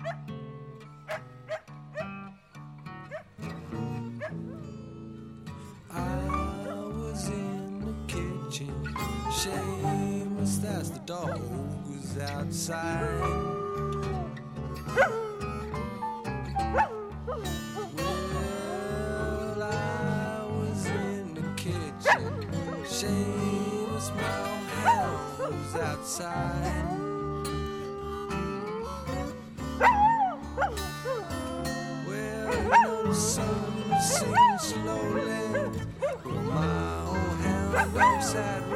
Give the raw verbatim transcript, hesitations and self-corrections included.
Shameless as the dog was outside. Well, I was in the kitchen. Shameless, my hound was outside. Well, you know the sun was sinking slowly. My old hound was outside.